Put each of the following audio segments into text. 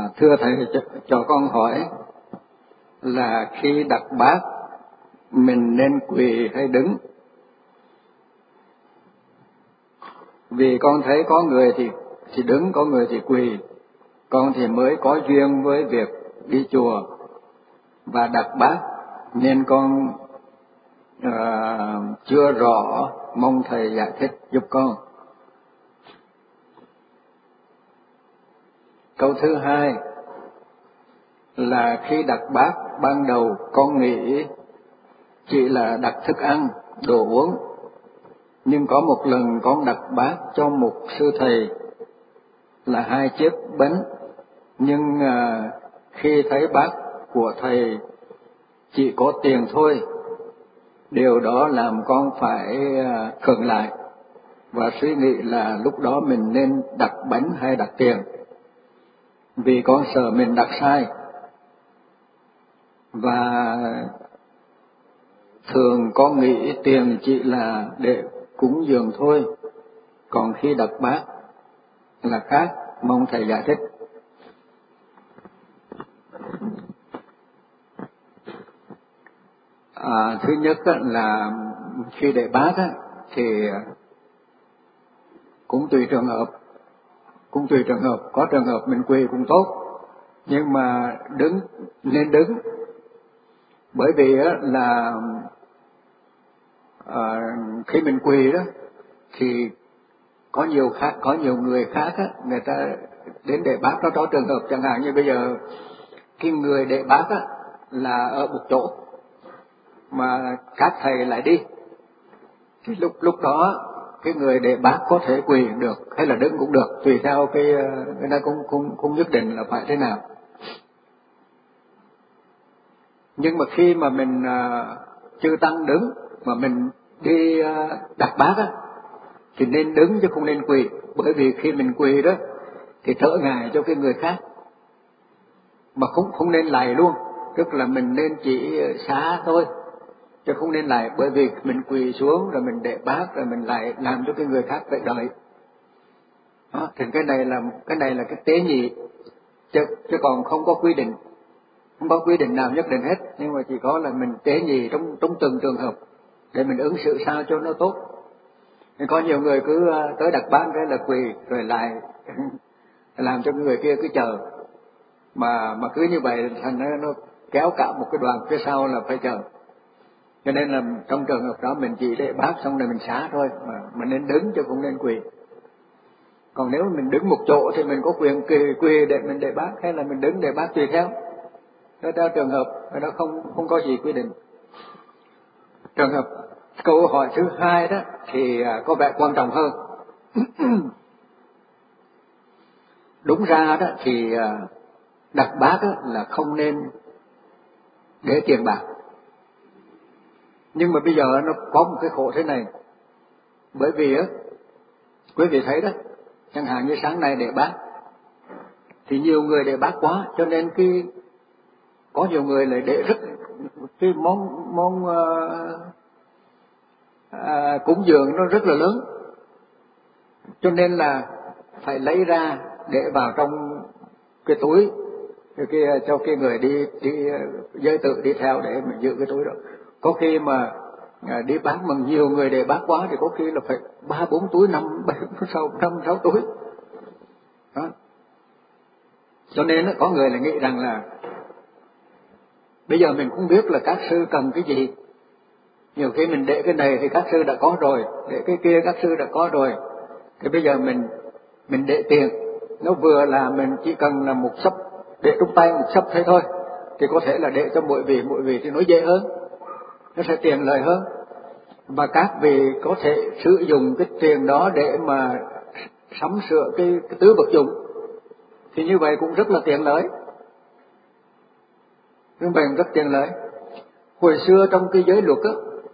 Thưa thầy, cho con hỏi là khi đặt bát mình nên quỳ hay đứng? Vì con thấy có người thì đứng, có người thì quỳ. Con thì mới có duyên với việc đi chùa và đặt bát nên con chưa rõ, mong thầy giải thích giúp con. Câu thứ hai là khi đặt bát ban đầu con nghĩ chỉ là đặt thức ăn, đồ uống. Nhưng có một lần con đặt bát cho một sư thầy là 2 chiếc bánh, nhưng khi thấy bát của thầy chỉ có tiền thôi, điều đó làm con phải khựng lại và suy nghĩ là lúc đó mình nên đặt bánh hay đặt tiền, vì con sợ mình đặt sai. Và thường con nghĩ tiền chỉ là để cúng dường thôi, còn khi đặt bát là khác, mong thầy giải thích. Thứ nhất là khi để bát thì cũng tùy trường hợp, có trường hợp mình quỳ cũng tốt, nhưng mà nên đứng, bởi vì là khi mình quỳ đó thì có nhiều người khác người ta đến để bát đó, có trường hợp chẳng hạn như bây giờ cái người để bát là ở một chỗ mà các thầy lại đi, thì lúc đó cái người để bát có thể quỳ được hay là đứng cũng được, tùy theo cái người ta cũng nhất định là phải thế nào. Nhưng mà khi mà mình chư tăng đứng mà mình đi đặt bát thì nên đứng chứ không nên quỳ, bởi vì khi mình quỳ đó thì trở ngại cho cái người khác, mà không nên lạy luôn, tức là mình nên chỉ xá thôi chứ không nên lạy, bởi vì mình quỳ xuống rồi mình để bát rồi mình lại làm cho cái người khác phải đợi. Đó, thì cái này là cái tế nhị, chứ còn không có quy định nào nhất định hết, nhưng mà chỉ có là mình tế nhị trong từng trường hợp để mình ứng xử sao cho nó tốt. Nên có nhiều người cứ tới đặt bát cái là quỳ rồi lại làm cho người kia cứ chờ, mà cứ như vậy thành nó kéo cả một cái đoàn phía sau là phải chờ. Cho nên là trong trường hợp đó mình chỉ để bát xong rồi mình xá thôi, mà nên đứng chứ không nên quỳ. Còn nếu mình đứng một chỗ thì mình có quyền quỳ để mình để bát, hay là mình đứng để bát tùy theo. Đó là trường hợp đó không có gì quy định. Trường hợp câu hỏi thứ hai đó thì có vẻ quan trọng hơn. Đúng ra đó thì đặt bát là không nên để tiền bạc. Nhưng mà bây giờ nó có một cái khổ thế này, bởi vì quý vị thấy đó, chẳng hạn như sáng nay để bát thì nhiều người để bát quá, cho nên có nhiều người lại để rất cái món cúng dường nó rất là lớn, cho nên là phải lấy ra để vào trong cái túi, cái cho cái người đi giới tự đi theo để mình giữ cái túi đó. Có khi mà đi bát mà nhiều người để bát quá thì có khi là phải 3-4 túi, 5-6 túi đó. Cho nên có người là nghĩ rằng là bây giờ mình cũng biết là các sư cần cái gì, nhiều khi mình để cái này thì các sư đã có rồi, để cái kia các sư đã có rồi, thì bây giờ mình để tiền, nó vừa là mình chỉ cần là một sấp, để trong tay một sấp thế thôi, thì có thể là để cho mỗi vị thì nó dễ hơn, nó sẽ tiện lợi hơn, và các vị có thể sử dụng cái tiền đó để mà sắm sửa cái tứ vật dụng, thì như vậy cũng rất là tiện lợi, như vậy rất tiện lợi. Hồi xưa trong cái giới luật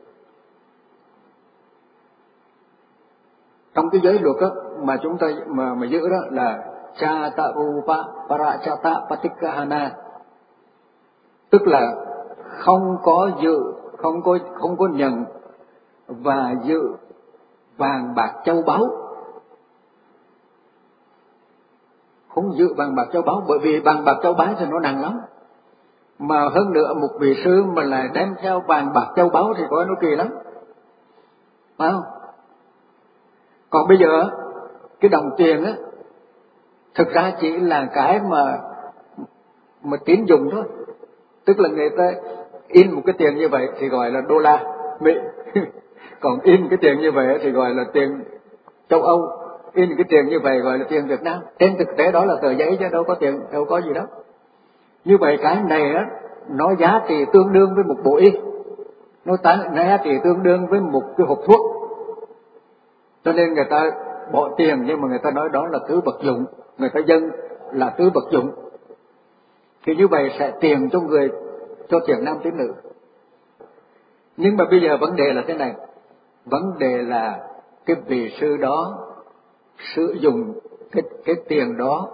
mà chúng ta mà giữ đó là chata upa parachata patikahana, tức là không có dự, không có nhận và dự vàng bạc châu báu, không giữ vàng bạc châu báu, bởi vì vàng bạc châu báu thì nó nặng lắm. Mà hơn nữa một vị sư mà lại đem theo vàng bạc châu báu thì coi nó kỳ lắm, phải không? Còn bây giờ cái đồng tiền á, thực ra chỉ là cái mà tín dụng thôi. Tức là người ta in một cái tiền như vậy thì gọi là đô la Mỹ. Còn in cái tiền như vậy thì gọi là tiền châu Âu. In cái tiền như vậy gọi là tiền Việt Nam. Trên thực tế đó là tờ giấy chứ đâu có tiền, đâu có gì đâu. Như vậy cái này á, nó giá trị tương đương với một bộ y, nó giá trị tương đương với một cái hộp thuốc. Cho nên người ta bỏ tiền, nhưng mà người ta nói đó là thứ vật dụng, người ta dâng là thứ vật dụng. Thì như vậy sẽ tiền cho người, cho thiện nam tín nữ. Nhưng mà bây giờ vấn đề là thế này, vấn đề là cái vị sư đó sử dụng cái tiền đó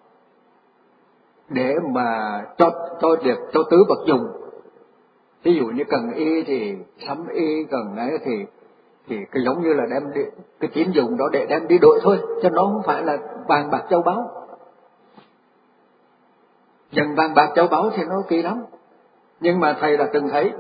để mà cho tứ vật dụng. Ví dụ như cần y thì sắm y, cần ấy thì cái giống như là đem đi, cái tín dụng đó để đem đi đổi thôi, chứ nó không phải là vàng bạc châu báu. Dần vàng bạc châu báu thì nó kỳ lắm. Nhưng mà thầy đã từng thấy,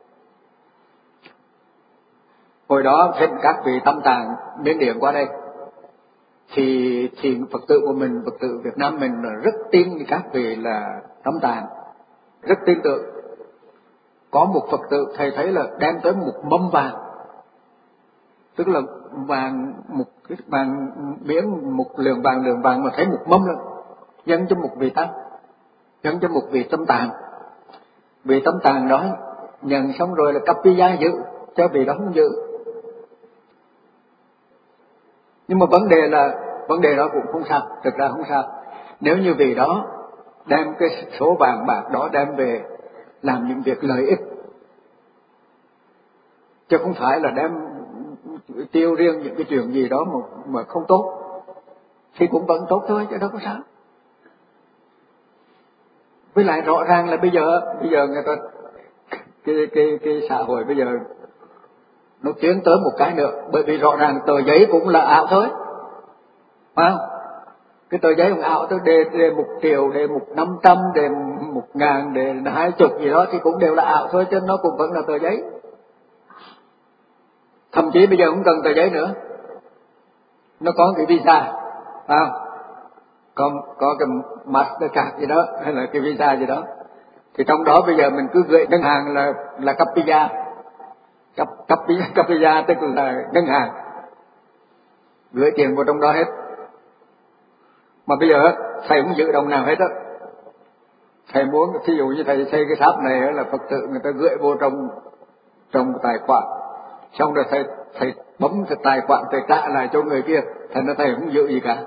hồi đó thêm các vị tâm tạng Miến Điện qua đây, thì Phật tử của mình, Phật tử Việt Nam mình là rất tin các vị là tâm tạng, rất tin tưởng. Có một Phật tử thầy thấy là đem tới một mâm vàng, tức là vàng, một cái vàng miếng, một lượng vàng mà thấy một mâm rồi, dâng cho một vị tăng, dâng cho một vị tâm tạng. Vị tâm tạng đó nhận xong rồi là Kappiya giữ, cho vị đó không giữ. Nhưng mà vấn đề đó cũng không sao, thực ra không sao. Nếu như vị đó đem cái số vàng bạc đó đem về làm những việc lợi ích, chứ không phải là đem tiêu riêng những cái chuyện gì đó mà không tốt, thì cũng vẫn tốt thôi, chứ đâu có sao. Với lại rõ ràng là bây giờ người ta cái xã hội bây giờ nó tiến tới một cái nữa, bởi vì rõ ràng tờ giấy cũng là ảo thôi, phải không? Cái tờ giấy cũng ảo thôi, đề 1 triệu, đề 500, đề 1.000, đề 20 gì đó thì cũng đều là ảo thôi, chứ nó cũng vẫn là tờ giấy. Thậm chí bây giờ không cần tờ giấy nữa, nó có cái visa, phải không? Có cái Mastercard gì đó, hay là cái visa gì đó, thì trong đó bây giờ mình cứ gửi ngân hàng là Kappiya. Kappiya tức là ngân hàng, gửi tiền vào trong đó hết. Mà bây giờ thầy không giữ đồng nào hết á. Thầy muốn, thí dụ như thầy xây cái tháp này là Phật tử người ta gửi vô trong tài khoản, xong rồi thầy bấm cái tài khoản, thầy trả lại cho người kia, thành ra thầy không giữ gì cả.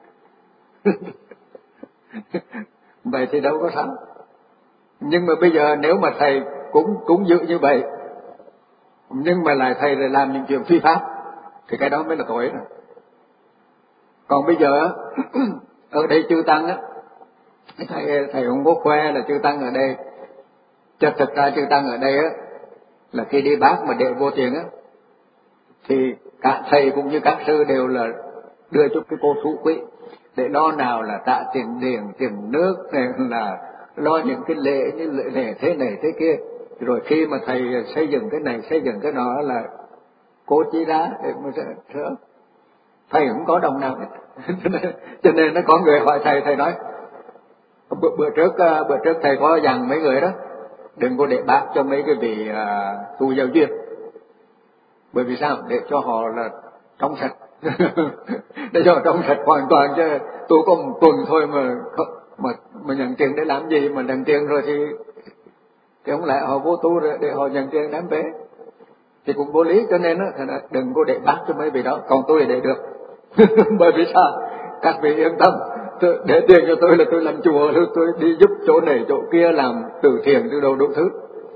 Vậy thì đâu có sao. Nhưng mà bây giờ nếu mà thầy cũng giữ như vậy, nhưng mà thầy lại làm những chuyện phi pháp, thì cái đó mới là tội rồi. Còn bây giờ ở đây chư tăng á, thầy không có khoe là chư tăng ở đây, chứ thực ra chư tăng ở đây á là khi đi bác mà để vô tiền á, thì cả thầy cũng như các sư đều là đưa cho cái cô thủ quỹ để lo nào là trả tiền điện, tiền nước, này là lo những cái lễ như lễ thế này thế kia. Rồi khi mà thầy xây dựng cái này xây dựng cái đó là cô chi ra để mà sửa. Thầy không có đồng nào hết. Cho nên nó có người hỏi thầy nói bữa trước thầy có dặn mấy người đó đừng có để bác cho mấy cái vị tu giáo duyên. Bởi vì sao? Để cho họ là trong sạch. Để cho họ trong sạch hoàn toàn, chứ tu có một tuần thôi mà nhận tiền để làm gì, mà nhận tiền rồi thì không lẽ họ vô tu rồi để họ nhận tiền đám bé thì cũng vô lý. Cho nên đó, đừng có để bác cho mấy vị đó, còn tôi để được. Bởi vì sao? Các vị yên tâm, để tiền cho tôi là tôi làm chùa, tôi đi giúp chỗ này chỗ kia, làm từ thiện từ đầu đủ thứ,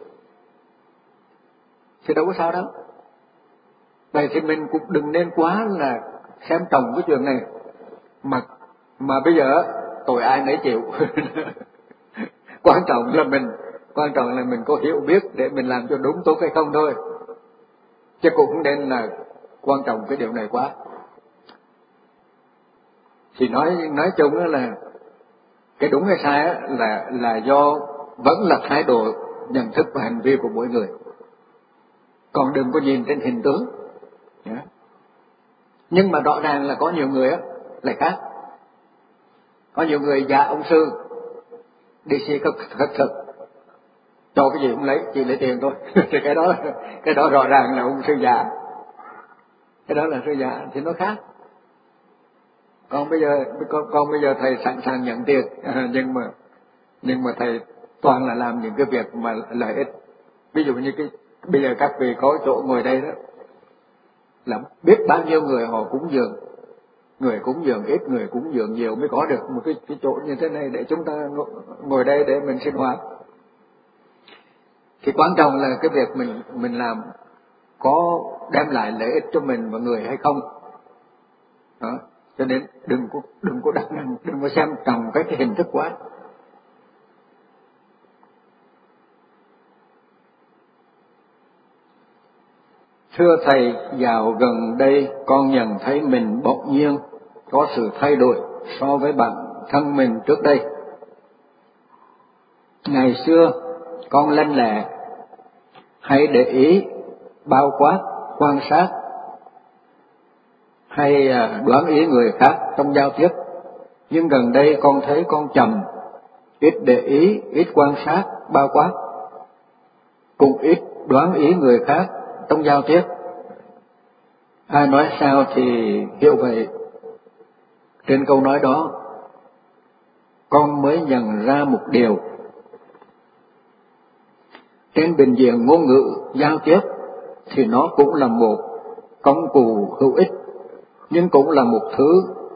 thì đâu có sao đâu. Vậy thì mình cũng đừng nên quá là xem trọng cái chuyện này, mà bây giờ tội ai nấy chịu. Quan trọng là mình có hiểu biết để mình làm cho đúng tốt hay không thôi, chứ cũng không nên là quan trọng cái điều này quá. Thì nói chung là cái đúng hay sai là do vẫn là thái độ nhận thức và hành vi của mỗi người, còn đừng có nhìn trên hình tướng. Nhưng mà rõ ràng là có nhiều người lại khác. Có nhiều người dạ ông sư đi si thật sự cho cái gì cũng lấy, chỉ lấy tiền thôi. Thì cái đó rõ ràng là ông sư giả, cái đó là sư giả thì nó khác. Còn bây giờ thầy sẵn sàng nhận tiền, nhưng mà thầy toàn là làm những cái việc mà lợi ích. Ví dụ như bây giờ các vị có chỗ ngồi đây đó, là biết bao nhiêu người họ cúng dường, người cúng dường ít, người cúng dường nhiều mới có được một cái chỗ như thế này để chúng ta ngồi đây để mình sinh hoạt. Thì quan trọng là cái việc mình làm có đem lại lợi ích cho mình và người hay không. Đó. Cho nên đừng có đặt nặng, đừng có xem trọng cái hình thức quá. Thưa thầy, dạo gần đây con nhận thấy mình bỗng nhiên có sự thay đổi so với bản thân mình trước đây. Ngày xưa con lanh lẹ, hay để ý, bao quát, quan sát, hay đoán ý người khác trong giao tiếp. Nhưng gần đây con thấy con chậm, ít để ý, ít quan sát, bao quát, cũng ít đoán ý người khác trong giao tiếp. Ai nói sao thì hiểu vậy. Trên câu nói đó, con mới nhận ra một điều. Trên bình diện ngôn ngữ giao tiếp thì nó cũng là một công cụ hữu ích, nhưng cũng là một thứ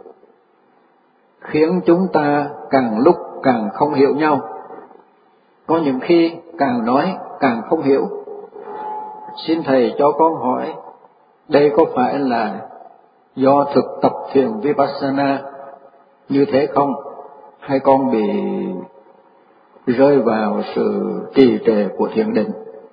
khiến chúng ta càng lúc càng không hiểu nhau. Có những khi càng nói càng không hiểu. Xin thầy cho con hỏi, đây có phải là do thực tập thiền Vipassana như thế không? Hay con bị rơi vào sự trì trệ của thiền định?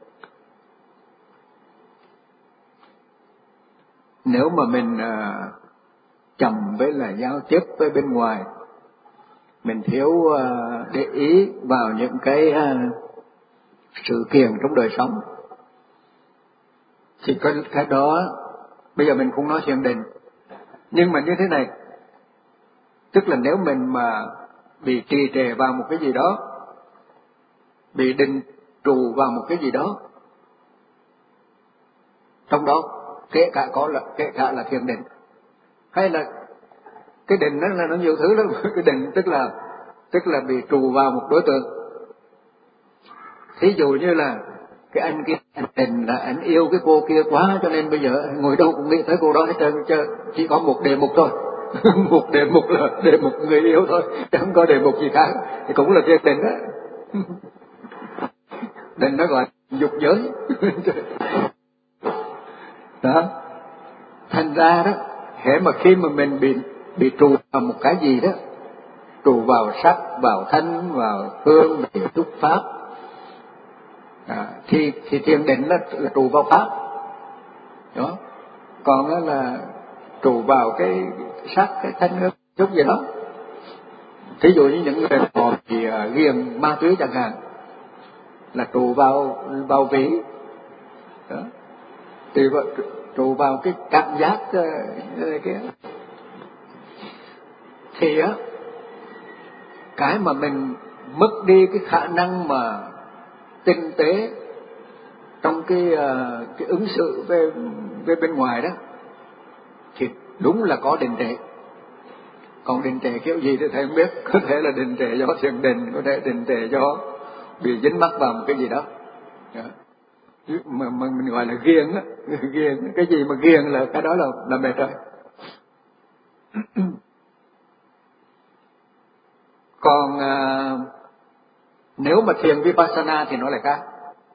Nếu mà mình chậm với là giao tiếp với bên ngoài, mình thiếu để ý vào những cái sự kiện trong đời sống, thì cái đó bây giờ mình cũng nói thiền định. Nhưng mà như thế này, tức là nếu mình mà bị trì trệ vào một cái gì đó, bị định trụ vào một cái gì đó, trong đó kể cả là thiền định, hay là cái định đó là nó nhiều thứ lắm. Cái định tức là bị trụ vào một đối tượng. Thí dụ như là cái anh kia anh định là anh yêu cái cô kia quá, cho nên bây giờ ngồi đâu cũng nghĩ tới cô đó hết trơn, chỉ có một đề mục thôi. Một đề mục là đề mục người yêu thôi, chẳng có đề mục gì khác, thì cũng là thiền định đó. Định nó gọi dục giới. Đó. Thành ra đó, hễ mà khi mà mình bị trụ vào một cái gì đó, trụ vào sắc, vào thanh, vào hương, vào xúc pháp, thì thiền định là trụ vào pháp. Đó. Còn đó là trụ vào cái sắc, cái thanh hương, chút gì đó. Thí dụ như những người họ thì ghiền ma túy chẳng hạn, là trụ vào vị. Đó. Trụ vào cái cảm giác kia. Thì cái mà mình mất đi cái khả năng mà tinh tế trong cái ứng xử với bên ngoài đó, thì đúng là có đình trệ. Còn đình trệ kiểu gì thì thầy không biết. Có thể là đình trệ do thiền định, có thể đình trệ do bị dính mắc vào một cái gì đó. Mà mình gọi là ghiền á. Ghiền, cái gì mà ghiền là cái đó là mệt rồi. Còn nếu mà thiền Vipassana thì nó lại khác.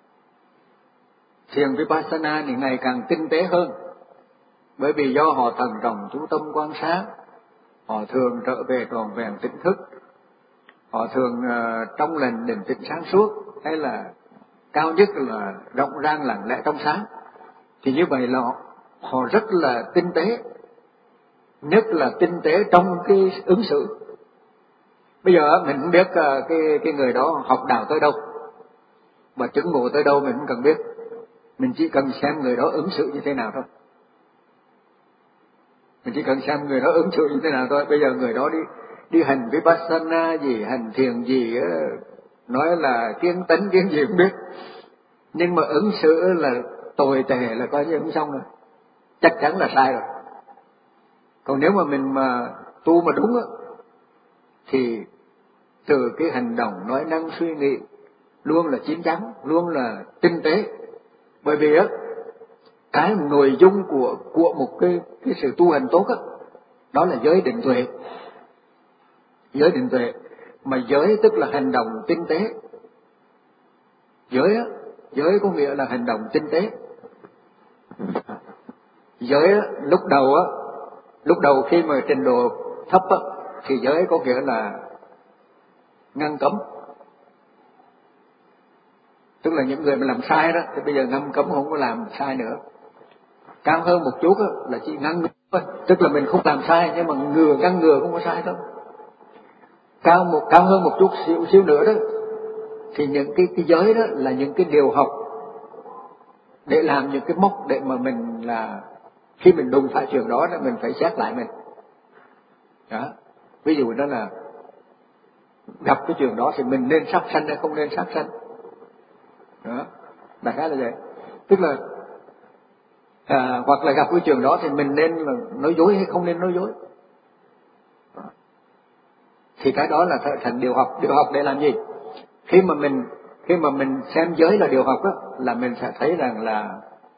Thiền Vipassana thì ngày càng tinh tế hơn, bởi vì do họ thận trọng chú tâm quan sát, họ thường trở về tròn vẹn tỉnh thức, họ thường trong lành định tĩnh sáng suốt, hay là cao nhất là rộng rang lặng lẽ trong sáng. Thì như vậy là họ rất là tinh tế, nhất là tinh tế trong cái ứng xử. Bây giờ mình không biết cái người đó học đạo tới đâu và chứng ngộ tới đâu mình không cần biết, mình chỉ cần xem người đó ứng xử như thế nào thôi. Mình chỉ cần xem người đó ứng xử như thế nào thôi. Bây giờ người đó đi hành Vipassana gì, hành thiền gì, nói là kiến tánh kiến gì không biết, nhưng mà ứng xử là tồi tệ là coi như không xong rồi, chắc chắn là sai rồi. Còn nếu mà mình mà tu mà đúng á, thì từ cái hành động, nói năng, suy nghĩ luôn là chín chắn, luôn là tinh tế. Bởi vì á, cái nội dung của một cái sự tu hành tốt á, đó là giới định tuệ. Giới định tuệ, mà giới tức là hành động tinh tế. Giới á, giới có nghĩa là hành động tinh tế. Giới á, lúc đầu khi mà trình độ thấp á, thì giới có nghĩa là ngăn cấm. Tức là những người mà làm sai đó thì bây giờ ngăn cấm không có làm sai nữa. Cao hơn một chút đó, là chỉ ngăn ngừa, tức là mình không làm sai nhưng mà ngăn ngừa không có sai thôi. Cao hơn một chút xíu nữa đó thì những cái giới đó là những cái điều học để làm những cái mốc để mà mình là khi mình đụng phải chuyện đó mình phải xét lại mình. Đó. Ví dụ đó là gặp cái chuyện đó thì mình nên sát sanh hay không nên sát sanh. Đó, đại khái là vậy. Tức là hoặc là gặp cái chuyện đó thì mình nên là nói dối hay không nên nói dối. Đó. Thì cái đó là thành điều học. Điều học để làm gì? Khi mà mình xem giới là điều học đó, là mình sẽ thấy rằng là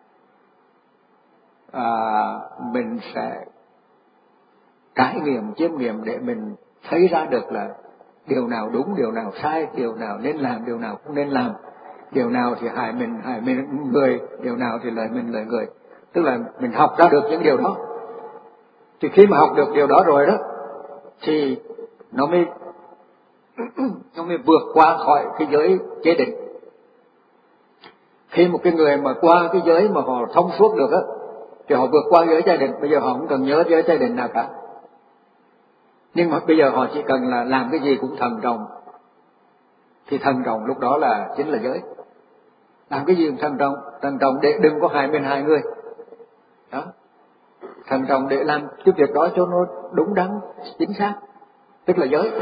mình sẽ trải nghiệm, chiêm nghiệm để mình thấy ra được là điều nào đúng, điều nào sai, điều nào nên làm, điều nào không nên làm, điều nào thì hại mình người, điều nào thì lợi mình lợi người. Tức là mình học ra được những điều đó. Thì khi mà học được điều đó rồi đó thì nó mới vượt qua khỏi cái giới chế định. Khi một cái người mà qua cái giới mà họ thông suốt được á, thì họ vượt qua giới chế định. Bây giờ họ không cần nhớ giới chế định nào cả, nhưng mà bây giờ họ chỉ cần là làm cái gì cũng thận trọng. Thì thận trọng lúc đó là chính là giới. Làm cái gì cũng thận trọng để đừng có hại mình hại người. Đó, thận trọng để làm cái việc đó cho nó đúng đắn, chính xác, tức là giới.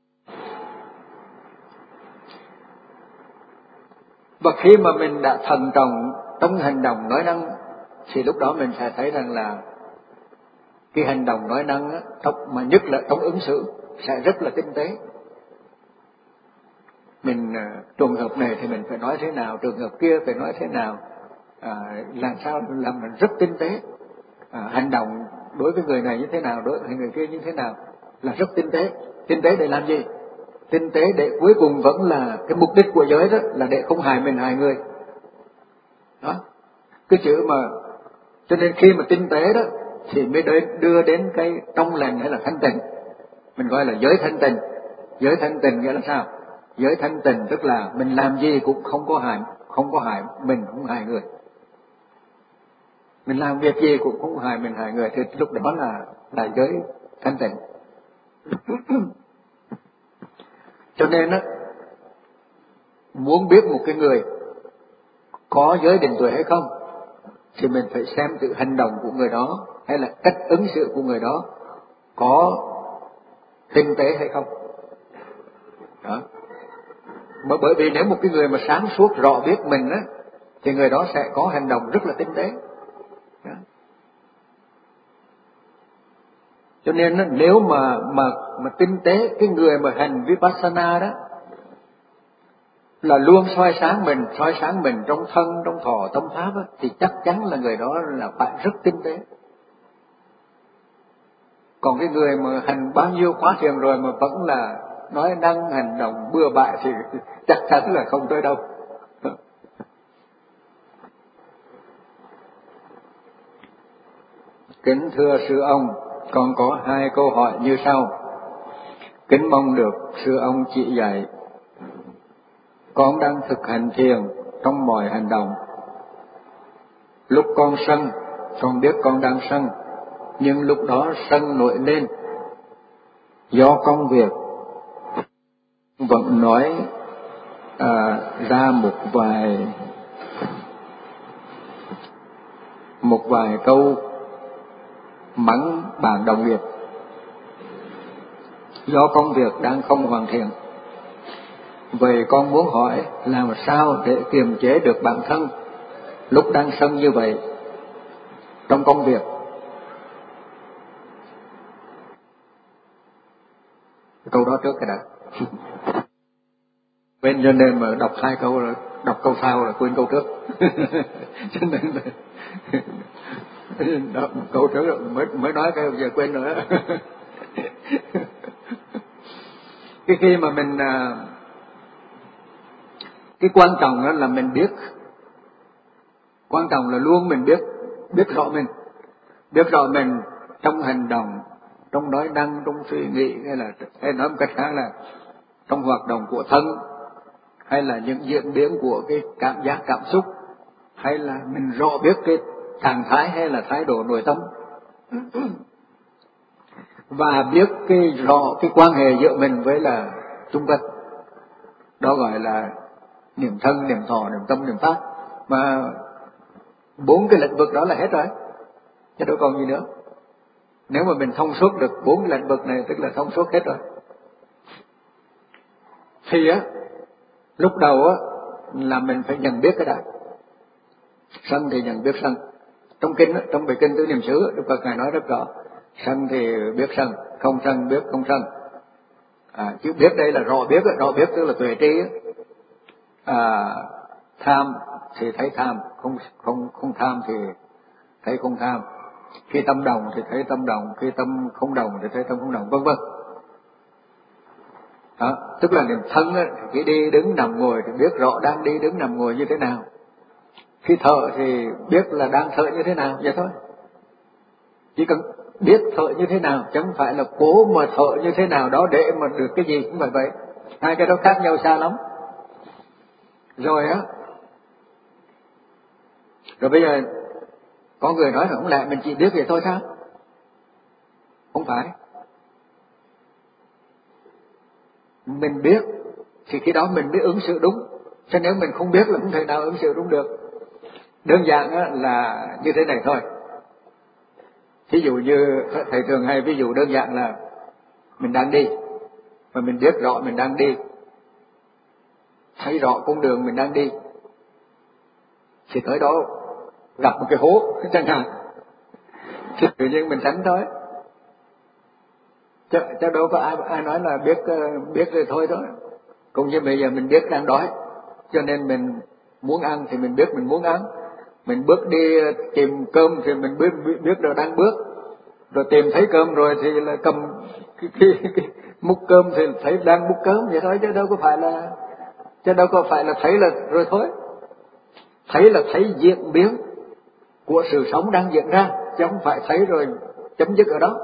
Và khi mà mình đã thận trọng trong hành động nói năng thì lúc đó mình sẽ thấy rằng là cái hành động nói năng á, mà nhất là trong ứng xử sẽ rất là tinh tế. Mình trường hợp này thì mình phải nói thế nào, trường hợp kia phải nói thế nào, làm sao làm mình rất tinh tế. Hành động đối với người này như thế nào, đối với người kia như thế nào là rất tinh tế. Tinh tế để làm gì? Tinh tế để cuối cùng vẫn là cái mục đích của giới đó là để không hại mình hại người. Đó, cái chữ mà cho nên khi mà tinh tế đó thì mới đưa đến cái trong lành hay là thanh tịnh. Mình gọi là giới thanh tịnh. Giới thanh tịnh nghĩa là sao? Giới thanh tịnh tức là mình làm gì cũng không có hại mình, không hại người. Mình làm việc gì cũng không hại mình hại người, thì lúc đó là giới thanh tịnh. Cho nên á, muốn biết một cái người có giới định tuệ hay không thì mình phải xem từ hành động của người đó hay là cách ứng xử của người đó có tinh tế hay không. Đó. Bởi vì nếu một cái người mà sáng suốt rõ biết mình á thì người đó sẽ có hành động rất là tinh tế. Đó. Cho nên á, nếu mà tinh tế, cái người mà hành Vipassana đó là luôn soi sáng mình trong thân, trong thọ, tâm pháp á, thì chắc chắn là người đó là phải rất tinh tế. Còn cái người mà hành bao nhiêu khóa thiền rồi mà vẫn là nói năng hành động bừa bãi thì chắc chắn là không tới đâu. Kính thưa sư ông, con có 2 câu hỏi như sau. Kính mong được sư ông chỉ dạy. Con đang thực hành thiền trong mọi hành động. Lúc con sân, con biết con đang sân. nhưng lúc đó sân nổi lên do công việc. Vẫn nói ra một vài câu mắng bạn đồng nghiệp do công việc đang không hoàn thiện. Vậy con muốn hỏi làm sao để kiềm chế được bản thân lúc đang sân như vậy trong công việc? Câu đó trước cái đã. Quên, cho nên mà đọc 2 câu rồi, đọc câu sau là quên câu trước. Cho nên là đọc câu trước rồi mới nói cái giờ quên nữa. Cái khi mà mình cái quan trọng đó là mình biết, quan trọng là luôn mình biết rõ mình trong hành động, trong nói năng, trong suy nghĩ, hay nói một cách khác là trong hoạt động của thân, hay là những diễn biến của cái cảm giác cảm xúc, hay là mình rõ biết cái trạng thái hay là thái độ nội tâm, và biết rõ cái quan hệ giữa mình với là chung quanh. Đó gọi là niệm thân, niệm thọ, niệm tâm, niệm pháp. Mà 4 cái lĩnh vực đó là hết rồi, chứ đâu còn gì nữa. Nếu mà mình thông suốt được 4 cái lĩnh vực này tức là thông suốt hết rồi. Thì lúc đầu là mình phải nhận biết cái đã. Sân thì nhận biết sân. Trong kinh, trong bài kinh Tứ Niệm xứ, Đức Phật ngài nói rất rõ. Sân thì biết sân, không sân biết không sân. Chứ biết đây là rõ biết tức là tuệ trí. Tham thì thấy tham, không tham thì thấy không tham. Khi tâm đồng thì thấy tâm đồng, khi tâm không đồng thì thấy tâm không đồng, vân vân. Đó, tức là niệm thân khi đi đứng nằm ngồi thì biết rõ đang đi đứng nằm ngồi như thế nào. Khi thở thì biết là đang thở như thế nào, vậy thôi. Chỉ cần biết thở như thế nào, chẳng phải là cố mà thở như thế nào đó để mà được cái gì cũng phải vậy. Hai cái đó khác nhau xa lắm. Rồi rồi bây giờ có người nói là không lẽ mình chỉ biết vậy thôi sao? Không phải. Mình biết thì khi đó mình mới ứng xử đúng. Cho nếu mình không biết là không thể nào ứng xử đúng được. Đơn giản là như thế này thôi. Ví dụ như thầy thường hay ví dụ đơn giản là mình đang đi và mình biết rõ mình đang đi, thấy rõ con đường mình đang đi, thì tới đó gặp một cái hố chẳng hạn thì tự nhiên mình tránh thôi. Chứ đâu có ai nói là biết rồi thôi đó. Cũng như bây giờ mình biết đang đói, cho nên mình muốn ăn thì mình biết mình muốn ăn. Mình bước đi tìm cơm thì mình biết rồi đang bước. Rồi tìm thấy cơm rồi thì là cầm cái múc cơm thì thấy đang múc cơm vậy thôi, chứ đâu có phải là thấy là rồi thôi. Thấy là thấy diễn biến của sự sống đang diễn ra, chứ không phải thấy rồi chấm dứt ở đó.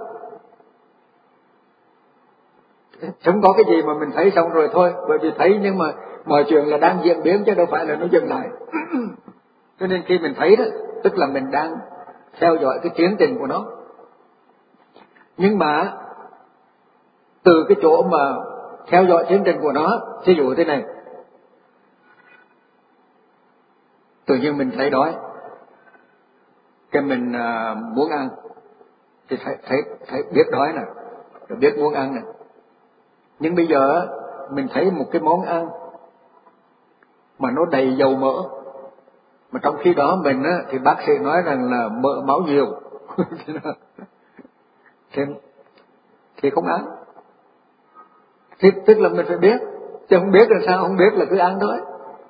Không có cái gì mà mình thấy xong rồi thôi, bởi vì thấy nhưng mà mọi chuyện là đang diễn biến chứ đâu phải là nó dừng lại. Cho nên khi mình thấy đó, tức là mình đang theo dõi cái tiến trình của nó. Nhưng mà từ cái chỗ mà theo dõi tiến trình của nó, ví dụ thế này, tự nhiên mình thấy đói, cái mình muốn ăn, thì thấy biết đói nè, rồi biết muốn ăn nè. Nhưng bây giờ mình thấy một cái món ăn mà nó đầy dầu mỡ, mà trong khi đó mình thì bác sĩ nói rằng là mỡ máu nhiều, thì không ăn. Thì tức là mình phải biết, chứ không biết là sao, không biết là cứ ăn thôi.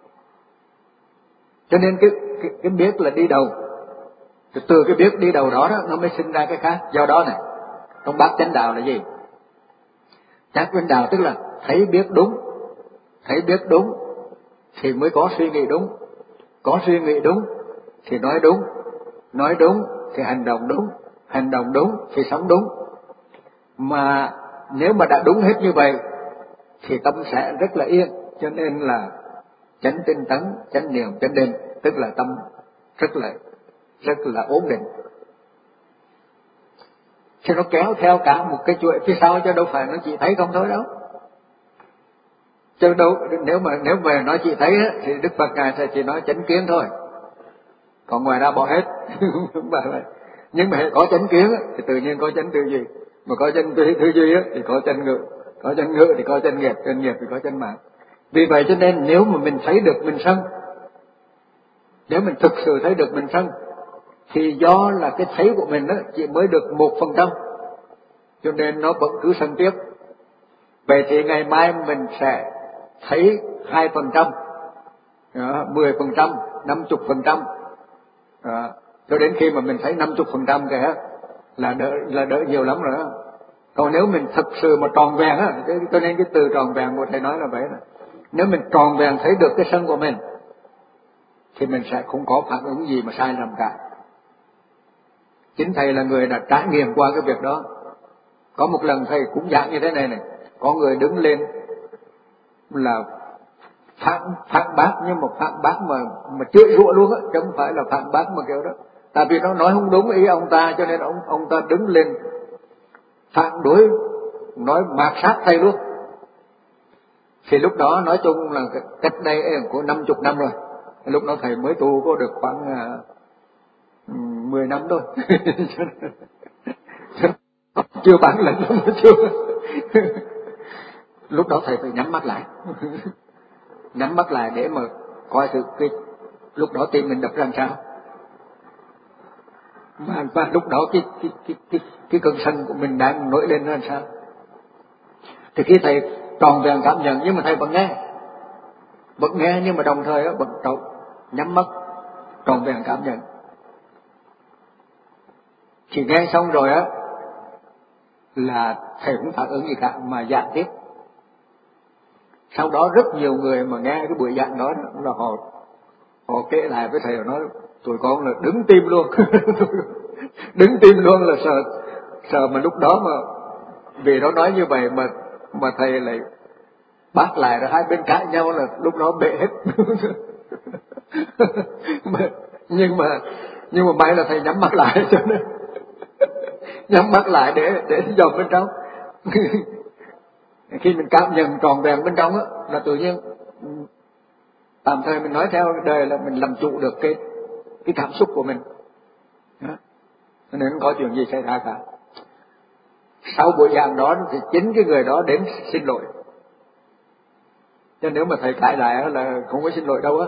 Cho nên cái biết là đi đầu, từ cái biết đi đầu đó nó mới sinh ra cái khác. Do đó này, trong bát chánh đạo là gì? Bát chánh đạo tức là thấy biết đúng thì mới có suy nghĩ đúng, có suy nghĩ đúng thì nói đúng thì hành động đúng thì sống đúng. Mà nếu mà đã đúng hết như vậy thì tâm sẽ rất là yên. Cho nên là chánh tinh tấn, chánh niệm, chánh định, tức là tâm rất là ổn định. thì nó kéo theo cả một cái chuỗi phía sau, chứ đâu phải nó chỉ thấy không thôi đâu. Chứ đâu, nếu mà nói chỉ thấy á, thì Đức Phật Ngài sẽ chỉ nói chánh kiến thôi, còn ngoài ra bỏ hết. Nhưng mà có chánh kiến á, thì tự nhiên có chánh tư duy, mà có chánh tư duy á, thì có chánh ngữ, có chánh ngữ thì có chánh nghiệp thì có chánh mạng. Vì vậy cho nên nếu mà mình thấy được mình sân, nếu mình thực sự thấy được mình sân, thì do là cái thấy của mình á chỉ mới được 1%, cho nên nó vẫn cứ sân tiếp. Vậy thì ngày mai mình sẽ thấy 2%, 10%, 50%, cho đến khi mà mình thấy 50% kìa là đỡ nhiều lắm rồi đó. Còn nếu mình thực sự mà tròn vẹn á, cho nên cái từ tròn vẹn của thầy nói là vậy đó. Nếu mình tròn vẹn thấy được cái sân của mình, thì mình sẽ không có phản ứng gì mà sai lầm cả. Chính thầy là người đã trải nghiệm qua cái việc đó. Có một lần thầy cũng giảng như thế này này, có người đứng lên là phản bác, nhưng mà phản bác mà chửi rủa luôn á, chứ không phải là phản bác mà kiểu đó. Tại vì nó nói không đúng ý ông ta, cho nên ông ta đứng lên phản đối, nói mạt sát thầy luôn. Thì lúc đó nói chung là cách đây của 50 năm rồi, lúc đó thầy mới tu có được khoảng 10 năm thôi. Chưa bản lĩnh lắm, chưa. Lúc đó thầy phải nhắm mắt lại. Nhắm mắt lại để mà coi thử cái lúc đó tim mình đập ra làm sao. Và lúc đó cái cơn sân của mình đang nổi lên làm sao. Thì khi thầy tròn vẹn cảm nhận, nhưng mà thầy vẫn nghe nhưng mà đồng thời đó vẫn nhắm mắt tròn vẹn cảm nhận. Thì nghe xong rồi á là thầy cũng phản ứng gì cả mà giảng tiếp. Sau đó rất nhiều người mà nghe cái buổi giảng đó là họ kể lại với thầy, họ nói tụi con là đứng tim luôn. Đứng tim luôn là sợ mà lúc đó mà vì nó nói như vậy mà thầy lại bác lại, rồi hai bên cãi nhau là lúc đó bể hết. nhưng mà may là thầy nhắm mắt lại, cho nên nhắm mắt lại để dòm bên trong. Khi mình cảm nhận tròn vẹn bên trong á, là tự nhiên tạm thời mình nói theo đời là mình làm chủ được cái cảm xúc của mình. Cho nên không có chuyện gì xảy ra cả. Sau buổi giảng đó thì chính cái người đó đến xin lỗi. Chứ nếu mà thầy cãi lại là không có xin lỗi đâu á.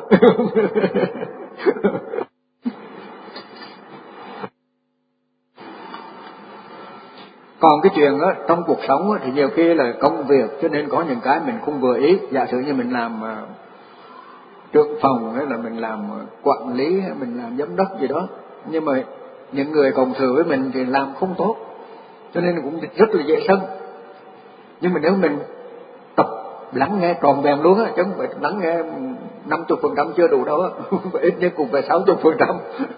Còn cái chuyện á, trong cuộc sống á, thì nhiều khi là công việc, cho nên có những cái mình không vừa ý. Giả sử như mình làm trưởng phòng, hay là mình làm quản lý, hay mình làm giám đốc gì đó, nhưng mà những người cộng sự với mình thì làm không tốt, cho nên cũng rất là dễ sân. Nhưng mà nếu mình tập lắng nghe tròn vẹn luôn á, chứ không phải lắng nghe 50% chưa đủ đâu á, ít nhất cũng phải 60%.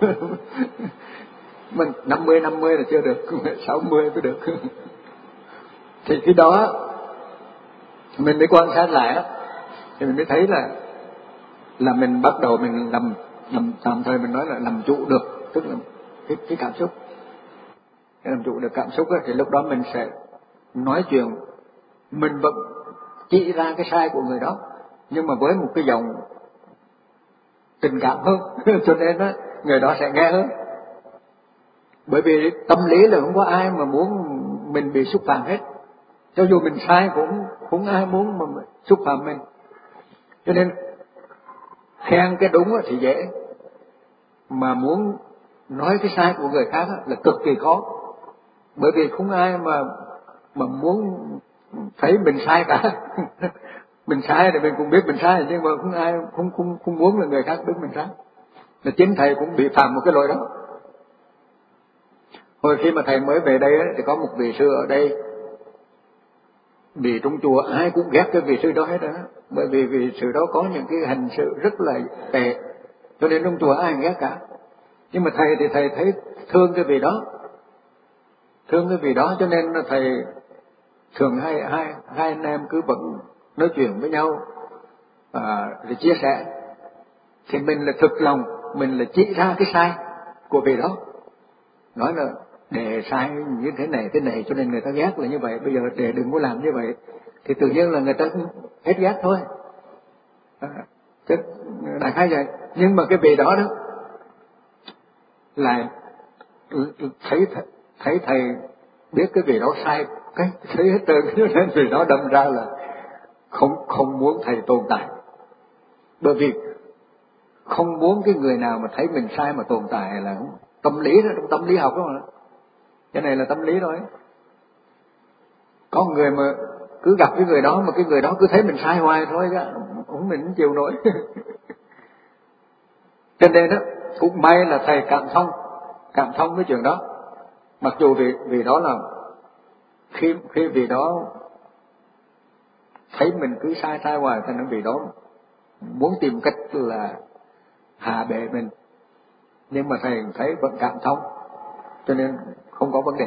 Mình 50 là chưa được, 60 mới được. Thì khi đó mình mới quan sát lại á, thì mình mới thấy là mình bắt đầu mình làm tạm thời mình nói là làm chủ được, tức là cái cảm xúc. Để làm chủ được cảm xúc á, thì lúc đó mình sẽ nói chuyện, mình vẫn chỉ ra cái sai của người đó, nhưng mà với một cái dòng tình cảm hơn. Cho nên á, người đó sẽ nghe hơn. Bởi vì tâm lý là không có ai mà muốn mình bị xúc phạm hết. Cho dù mình sai cũng không ai muốn mà xúc phạm mình. Cho nên khen cái đúng thì dễ, mà muốn nói cái sai của người khác là cực kỳ khó. Bởi vì không ai mà muốn thấy mình sai cả. Mình sai thì mình cũng biết mình sai, nhưng mà không ai không muốn là người khác biết mình sai. Là chính thầy cũng bị phạm một cái lỗi đó. Hồi khi mà thầy mới về đây thì có một vị sư ở đây, vì trong chùa ai cũng ghét cái vị sư đó hết á, bởi vì vị sư đó có những cái hành sự rất là tệ, cho nên trong chùa ai cũng ghét cả. Nhưng mà thầy thì thầy thấy thương cái vị đó, cho nên là thầy thường hai anh em cứ vẫn nói chuyện với nhau để chia sẻ. Thì mình là thực lòng, mình là chỉ ra cái sai của vị đó, nói là để sai như thế này cho nên người ta ghét là như vậy, bây giờ để đừng có làm như vậy thì tự nhiên là người ta hết ghét thôi. Chứ đại khái vậy. Nhưng mà cái vị đó đó lại thấy thầy biết cái vị đó sai, cái thấy hết trơn, cho nên vị đó đâm ra là không muốn thầy tồn tại, bởi vì không muốn cái người nào mà thấy mình sai mà tồn tại là tâm lý đó, trong tâm lý học đó mà. Cái này là tâm lý thôi. Có người mà cứ gặp cái người đó mà cái người đó cứ thấy mình sai hoài thôi, mình không chịu nổi. Cho nên đó cũng may là thầy cảm thông với chuyện đó. Mặc dù vì đó là khi vì đó thấy mình cứ sai hoài, thành ra vì đó muốn tìm cách là hạ bệ mình, nhưng mà thầy thấy vẫn cảm thông, cho nên không có vấn đề.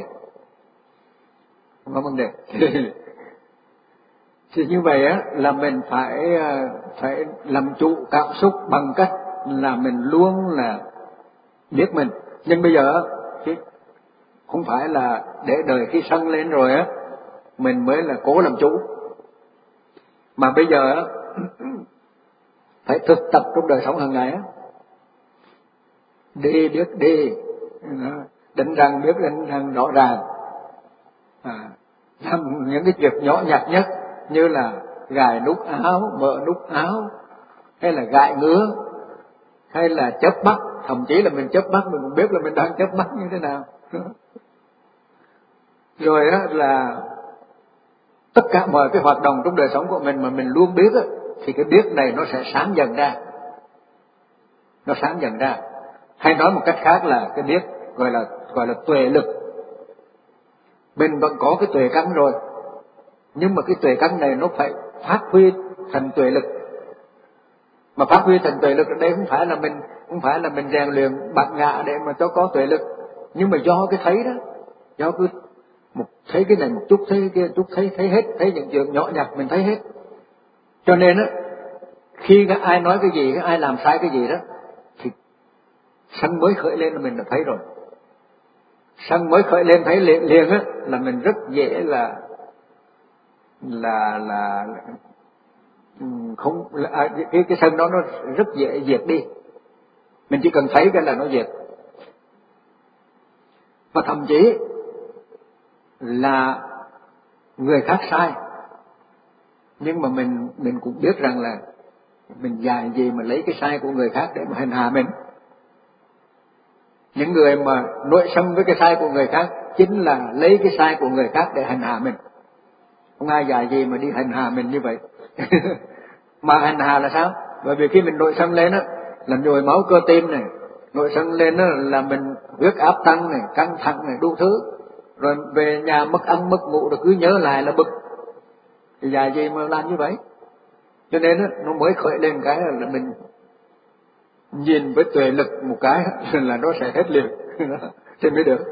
Thì như vậy á là mình phải làm chủ cảm xúc bằng cách là mình luôn là biết mình. Nhưng bây giờ không phải là để đời khi sân lên rồi á mình mới là cố làm chủ, mà bây giờ á phải thực tập trong đời sống hàng ngày á, đi biết đi, đánh răng biết đánh răng rõ ràng, làm những cái việc nhỏ nhặt nhất như là gài nút áo, mở nút áo, hay là gãi ngứa, hay là chớp mắt. Thậm chí là mình chớp mắt mình cũng biết là mình đang chớp mắt như thế nào. Rồi á là tất cả mọi cái hoạt động trong đời sống của mình mà mình luôn biết á, thì cái biết này nó sẽ sáng dần ra. Nó sáng dần ra. Hay nói một cách khác là cái biết gọi là tuệ lực. Mình vẫn có cái tuệ căn rồi, nhưng mà cái tuệ căn này nó phải phát huy thành tuệ lực. Mà phát huy thành tuệ lực ở đây không phải là mình rèn luyện bản ngã để mà cho có tuệ lực, nhưng mà do cái thấy đó, do cứ thấy cái này một chút, thấy cái kia chút, thấy hết, thấy những chuyện nhỏ nhặt mình thấy hết. Cho nên á, khi ai nói cái gì, ai làm sai cái gì đó, thì sân mới khởi lên là mình đã thấy rồi. Sân mới khởi lên thấy liền á là mình rất dễ là không cái sân đó nó rất dễ diệt đi. Mình chỉ cần thấy cái là nó diệt. Và thậm chí là người khác sai, nhưng mà mình cũng biết rằng là mình dạy gì mà lấy cái sai của người khác để mà hành hạ mình. Những người mà nội sân với cái sai của người khác chính là lấy cái sai của người khác để hành hạ mình. Không ai dạy gì mà đi hành hạ mình như vậy. Mà hành hạ là sao? Bởi vì khi mình nội sân lên á là nhồi máu cơ tim này, nội sân lên á là mình huyết áp tăng này, căng thẳng này, đủ thứ. Rồi về nhà mất ăn mất ngủ rồi cứ nhớ lại là bực. Thì dạy gì mà làm như vậy? Cho nên á nó mới khởi lên cái là mình nhìn với tuệ lực một cái là nó sẽ hết liền. Thì mới được.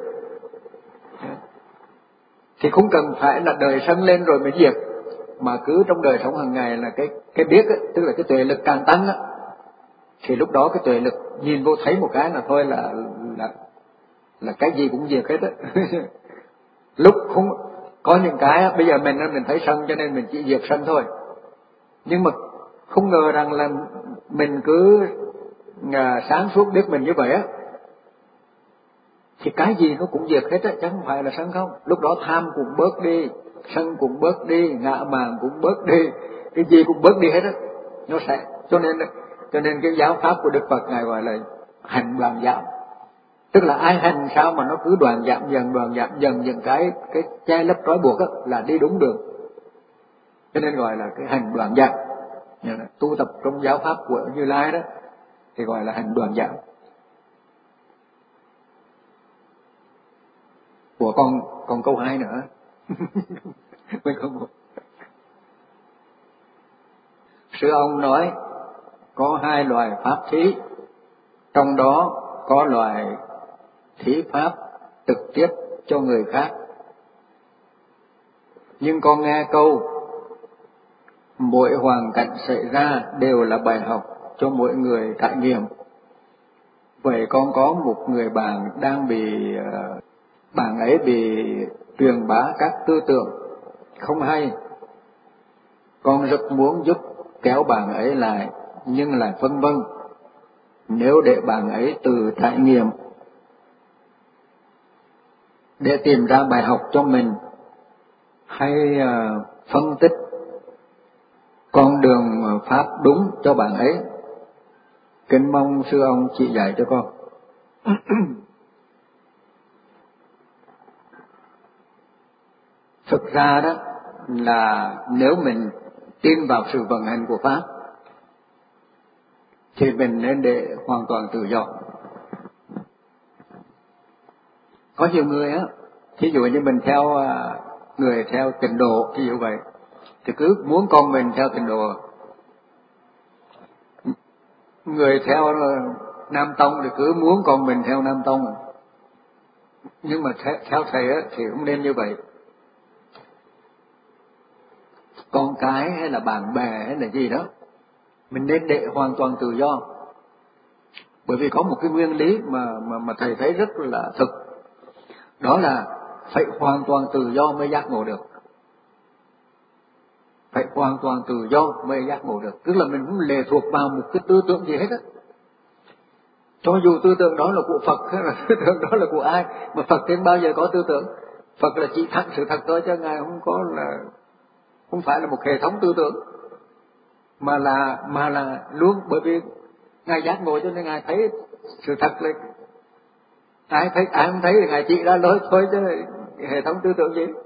Thì không cần phải là đời sân lên rồi mới diệt, mà cứ trong đời sống hàng ngày là cái biết á, tức là cái tuệ lực càng tăng á, thì lúc đó cái tuệ lực nhìn vô thấy một cái là thôi là cái gì cũng diệt hết á. Lúc không có những cái bây giờ mình thấy sân cho nên mình chỉ diệt sân thôi, nhưng mà không ngờ rằng là mình cứ sáng suốt biết mình như vậy á, thì cái gì nó cũng diệt hết á, chứ không phải là sân không. Lúc đó tham cũng bớt đi, sân cũng bớt đi, ngạ mạn cũng bớt đi, cái gì cũng bớt đi hết á. Nó sẽ cho nên cái giáo pháp của Đức Phật ngài gọi là hành đoàn giảm, tức là ai hành sao mà nó cứ đoàn giảm dần những cái che lấp trói buộc á, là đi đúng đường. Cho nên gọi là cái hành đoàn giảm. Tu tập trong giáo pháp của Như Lai đó thì gọi là hành đoàn giảm. Của còn câu 2 nữa. Mình không. Sư ông nói có 2 loài pháp thí, trong đó có loài thí pháp trực tiếp cho người khác. Nhưng con nghe câu mỗi hoàn cảnh xảy ra đều là bài học cho mỗi người trải nghiệm. Vậy con có một người bạn đang bị bạn ấy bị truyền bá các tư tưởng không hay. Con rất muốn giúp kéo bạn ấy lại, nhưng lại phân vân nếu để bạn ấy tự trải nghiệm để tìm ra bài học cho mình, hay phân tích con đường pháp đúng cho bạn ấy. Kính mong sư ông chỉ dạy cho con. Thực ra đó là nếu mình tin vào sự vận hành của pháp thì mình nên để hoàn toàn tự do. Có nhiều người á, thí dụ như mình theo người theo tịnh độ, thí dụ vậy, thì cứ muốn con mình theo tịnh độ. Người theo Nam Tông thì cứ muốn con mình theo Nam Tông. Nhưng mà theo thầy á, thì không nên như vậy. Con cái hay là bạn bè hay là gì đó, mình nên để hoàn toàn tự do. Bởi vì có một cái nguyên lý mà thầy thấy rất là thực, đó là phải hoàn toàn tự do mới giác ngộ được. Phải hoàn toàn tự do mới giác ngộ được. Tức là mình không lệ thuộc vào một cái tư tưởng gì hết á. Cho dù tư tưởng đó là của Phật hay là tư tưởng đó là của ai, mà Phật trên bao giờ có tư tưởng. Phật là chỉ thẳng sự thật thôi, chứ Ngài không phải là một hệ thống tư tưởng, mà là luôn, bởi vì Ngài giác ngộ cho nên Ngài thấy sự thật là ai không thấy thì Ngài chỉ ra lối thôi, chứ hệ thống tư tưởng gì.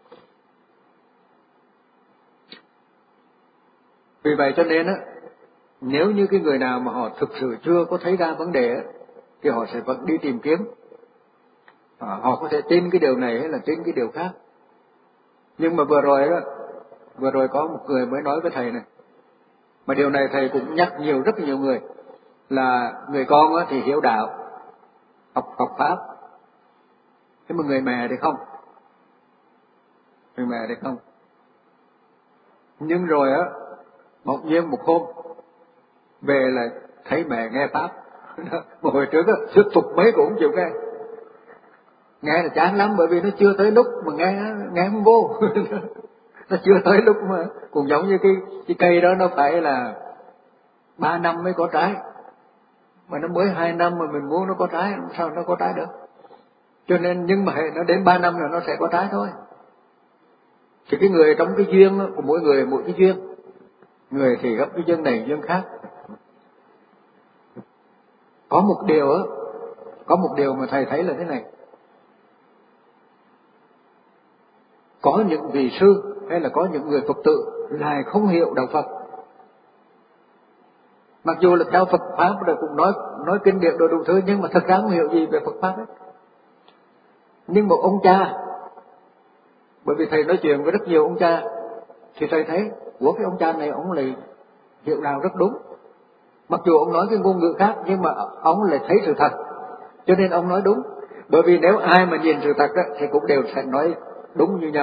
Vì vậy cho nên á, nếu như cái người nào mà họ thực sự chưa có thấy ra vấn đề á, thì họ sẽ vẫn đi tìm kiếm. Họ có thể tin cái điều này hay là tin cái điều khác. Nhưng mà vừa rồi có một người mới nói với thầy này, mà điều này thầy cũng nhắc rất nhiều người, là người con á thì hiểu đạo, học pháp, thế mà người mẹ thì không. Người mẹ thì không. Nhưng rồi á, bỗng nhiên một hôm về là thấy mẹ nghe pháp. Mà hồi trước á, thuyết phục mấy cũng chịu nghe. Nghe là chán lắm, bởi vì nó chưa tới lúc mà nghe không vô. Nó chưa tới lúc mà, cũng giống như cái cây đó nó phải là 3 năm mới có trái, mà nó mới 2 năm mà mình muốn nó có trái, sao nó có trái được. Cho nên nhưng mà nó đến 3 năm rồi nó sẽ có trái thôi. Thì cái người trong cái duyên của mỗi người mỗi cái duyên, người thì gặp cái duyên này duyên khác. Có một điều mà thầy thấy là thế này, có những vị sư hay là có những người Phật tử lại không hiểu đạo Phật, mặc dù là theo Phật pháp rồi cũng nói kinh điển đồ đủ thứ, nhưng mà thật ra không hiểu gì về Phật pháp ấy. Nhưng một ông cha, bởi vì thầy nói chuyện với rất nhiều ông cha, thì thầy thấy của cái ông cha này ông lại hiểu đạo rất đúng. Mặc dù ông nói cái ngôn ngữ khác, nhưng mà ông lại thấy sự thật, cho nên ông nói đúng. Bởi vì nếu ai mà nhìn sự thật á, thì cũng đều sẽ nói đúng như nhau.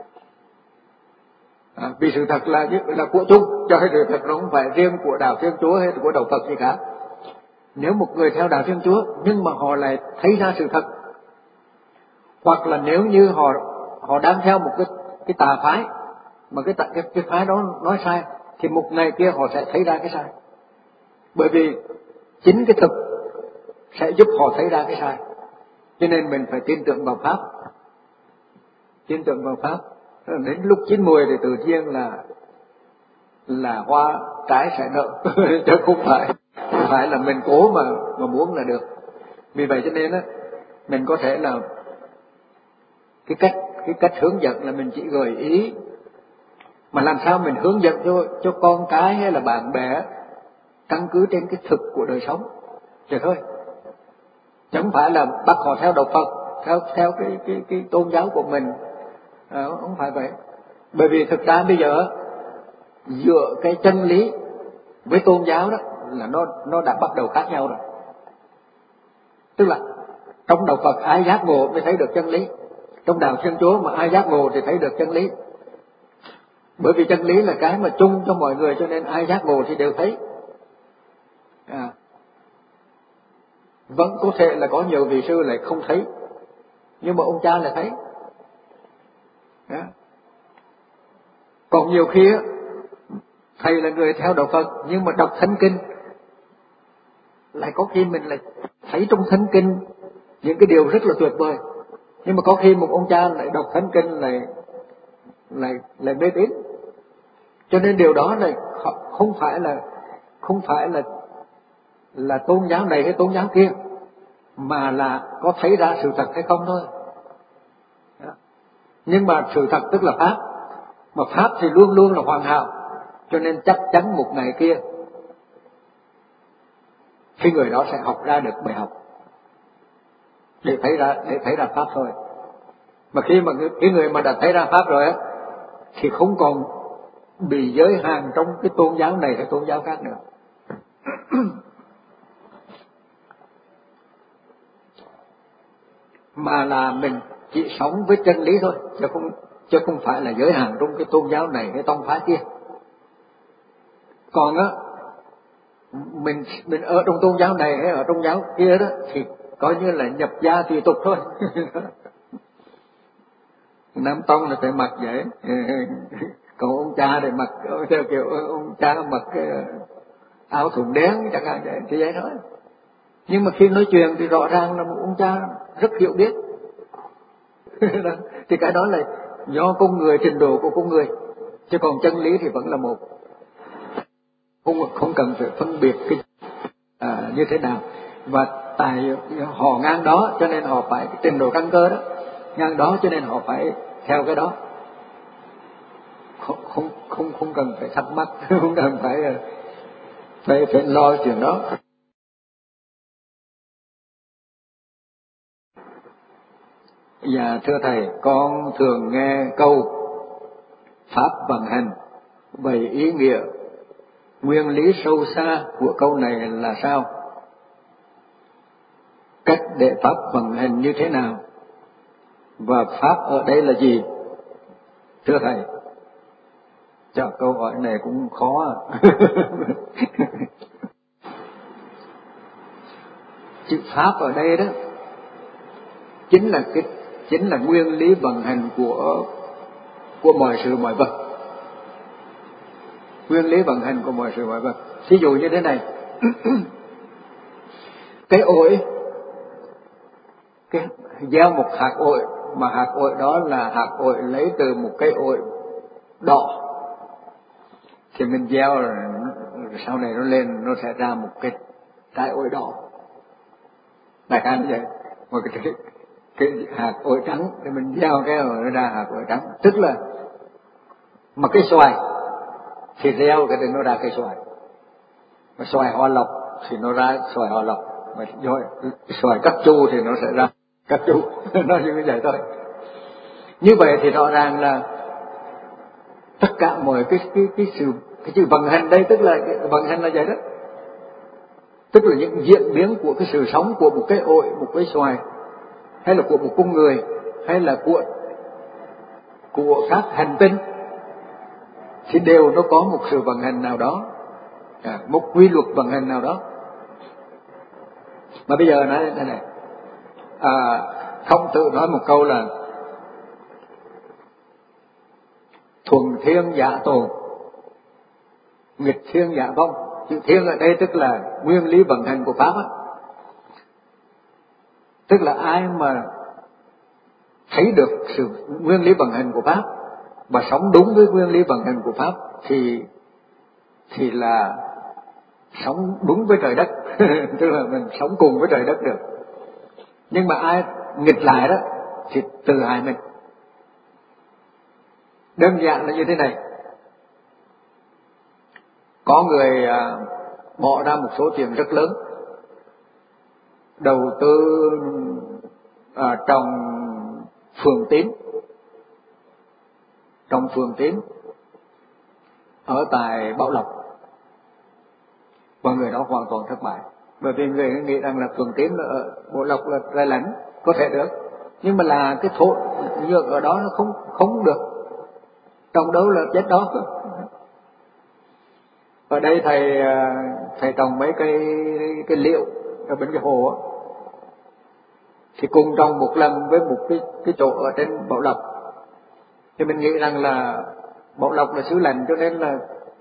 Vì sự thật là của chung, cho cái sự thật nó không phải riêng của đạo Thiên Chúa hay của đạo Phật gì cả. Nếu một người theo đạo Thiên Chúa nhưng mà họ lại thấy ra sự thật, hoặc là nếu như họ đang theo một cái tà phái, mà cái phái đó nói sai, thì một ngày kia họ sẽ thấy ra cái sai. Bởi vì chính cái thực sẽ giúp họ thấy ra cái sai. Cho nên mình phải tin tưởng vào pháp. Tin tưởng vào pháp. Đến lúc chín mùi thì tự nhiên là hoa trái sẽ nở. Chứ không phải là mình cố mà muốn là được. Vì vậy cho nên á, mình có thể là cái cách hướng dẫn là mình chỉ gợi ý, mà làm sao mình hướng dẫn cho con cái hay là bạn bè căn cứ trên cái thực của đời sống vậy thôi. Chứ không phải là bắt họ theo đạo Phật, theo cái tôn giáo của mình, không phải vậy. Bởi vì thực ra bây giờ giữa cái chân lý với tôn giáo đó là nó đã bắt đầu khác nhau rồi. Tức là trong đạo Phật ai giác ngộ mới thấy được chân lý, trong đạo Thiên Chúa mà ai giác ngộ thì thấy được chân lý. Bởi vì chân lý là cái mà chung cho mọi người, cho nên ai giác ngộ thì đều thấy. Vẫn có thể là có nhiều vị sư lại không thấy, nhưng mà ông cha lại thấy. Đó. Còn nhiều khi thầy là người theo đạo Phật nhưng mà đọc thánh kinh lại có khi mình lại thấy trong thánh kinh những cái điều rất là tuyệt vời, nhưng mà có khi một ông cha lại đọc thánh kinh lại mê tín. Cho nên điều đó là không phải là tôn giáo này hay tôn giáo kia, mà là có thấy ra sự thật hay không thôi. Đó. Nhưng mà sự thật tức là pháp, mà pháp thì luôn luôn là hoàn hảo, cho nên chắc chắn một ngày kia cái người đó sẽ học ra được bài học để thấy ra pháp thôi. Mà khi mà cái người mà đã thấy ra pháp rồi á thì không còn bị giới hạn trong cái tôn giáo này hay tôn giáo khác nữa. Mà là mình chỉ sống với chân lý thôi, chứ không phải là giới hạn trong cái tôn giáo này hay tông phái kia. Còn á mình ở trong tôn giáo này hay ở tôn giáo kia đó thì coi như là nhập gia tùy tục thôi. Nam tông là phải mặc vậy, còn ông cha thì mặc theo kiểu ông cha mặc áo thun đen chẳng hạn vậy, thì vậy thôi. Nhưng mà khi nói chuyện thì rõ ràng là một ông cha rất hiểu biết. Thì cái đó là do con người, trình độ của con người, chứ còn chân lý thì vẫn là một. Không cần phải phân biệt như thế nào. Và tại họ ngang đó cho nên họ phải cái trình độ căn cơ đó ngang đó, cho nên họ phải theo cái đó. Không cần phải thắc mắc, không cần phải lo chuyện đó. Dạ thưa thầy, con thường nghe câu pháp vận hành, vậy ý nghĩa nguyên lý sâu xa của câu này là sao? Cách để pháp vận hành như thế nào? Và pháp ở đây là gì? Thưa thầy. Chà, câu hỏi này cũng khó. Chữ pháp ở đây đó chính là nguyên lý vận hành của mọi sự mọi vật. Nguyên lý vận hành của mọi sự mọi vật. Ví dụ như thế này. Cái ổi, gieo một hạt ổi, mà hạt ổi đó là hạt ổi lấy từ một cây ổi đỏ, thì mình gieo rồi sau này nó lên, nó sẽ ra một cái trái ổi đỏ. Đại khái như vậy. Một cái hạt ổi trắng thì mình gieo cái rồi nó ra hạt ổi trắng, tức là mà cái xoài thì gieo cái thì nó ra cây xoài, mà xoài hoa lộc thì nó ra xoài hoa lộc, mà xoài cắt chu thì nó sẽ ra cắt chu. Nó như vậy thôi. Như vậy thì rõ ràng là tất cả mọi cái sự vận hành đây, tức là vận hành là vậy đó, tức là những diễn biến của cái sự sống của một cái ổi, một cái xoài, hay là của một con người, hay là của các hành tinh, thì đều nó có một sự vận hành nào đó, một quy luật vận hành nào đó. Mà bây giờ nói thế này, Khổng Tử nói một câu là thuần thiên giả tồn, nghịch thiên giả vong. Chữ thiên ở đây tức là nguyên lý vận hành của pháp á. Tức là ai mà thấy được sự nguyên lý vận hành của pháp và sống đúng với nguyên lý vận hành của pháp thì là sống đúng với trời đất. Tức là mình sống cùng với trời đất được. Nhưng mà ai nghịch lại đó thì tự hại mình. Đơn giản là như thế này. Có người bỏ ra một số tiền rất lớn đầu tư trồng phường tím ở tại Bảo Lộc, và người đó hoàn toàn thất bại, bởi vì người nghĩ rằng là phường tím là ở Bảo Lộc là ra lãnh có thể được, nhưng mà là cái thổ nhượng ở đó nó không được, trồng đâu là chết đó. Ở đây thầy trồng mấy cái liệu ở bên cái hồ á, thì cùng trồng một lần với một cái chỗ ở trên Bảo Lộc. Thì mình nghĩ rằng là Bảo Lộc là xứ lạnh, cho nên là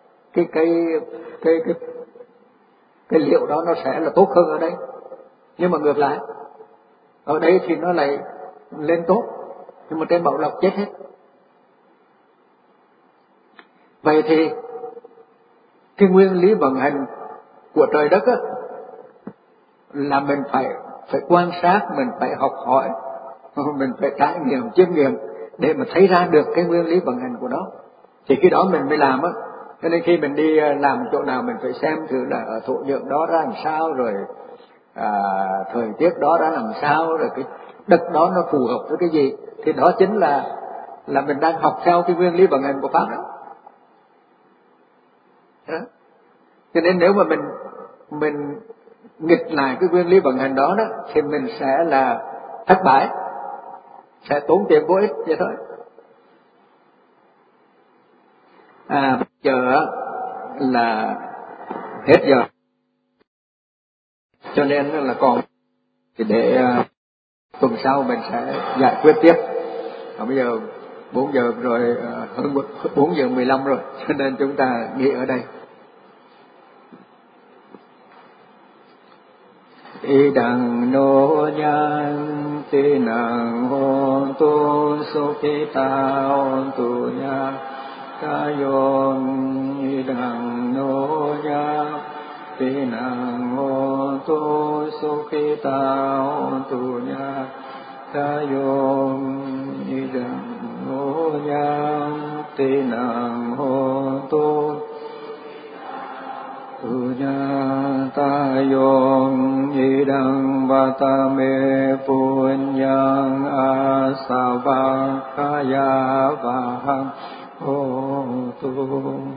cái liệu đó nó sẽ là tốt hơn ở đây. Nhưng mà ngược lại, ở đây thì nó lại lên tốt, nhưng mà trên Bảo Lộc chết hết. Vậy thì cái nguyên lý vận hành của trời đất á, là mình phải quan sát, mình phải học hỏi, mình phải trải nghiệm, chiêm nghiệm để mà thấy ra được cái nguyên lý vận hành của nó. Thì khi đó mình mới làm á. Cho nên khi mình đi làm chỗ nào mình phải xem thử là ở thổ nhưỡng đó ra làm sao, rồi thời tiết đó ra làm sao, rồi cái đất đó nó phù hợp với cái gì. Thì đó chính là mình đang học theo cái nguyên lý vận hành của Pháp đó. Cho nên nếu mà mình nghịch lại cái nguyên lý vận hành đó đó, thì mình sẽ là thất bại, sẽ tốn tiền vô ích vậy thôi. Bây giờ là hết giờ, cho nên là còn thì để tuần sau mình sẽ giải quyết tiếp. Bây giờ 4 giờ rồi, hơn 4 giờ 15 rồi, cho nên chúng ta nghỉ ở đây. Idang no nyan tinang hontu sukhita hontu nya kayon. Idang no nyan tinang hontu sukhita hontu nya kayon. Idang no nyan tinang hontu Punyatayong idang vatame punyang asavakaya vaham hotu.